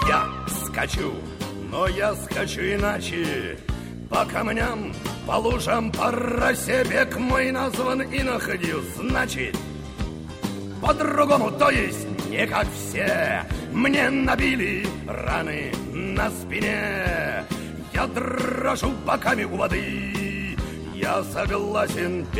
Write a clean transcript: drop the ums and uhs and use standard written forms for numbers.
Я скачу, но я скачу иначе. По камням, по лужам, по росе бег мой назван и находил. Значит, по-другому, то есть не как все. Мне набили раны на спине. Я дрожу боками у воды. Я согласен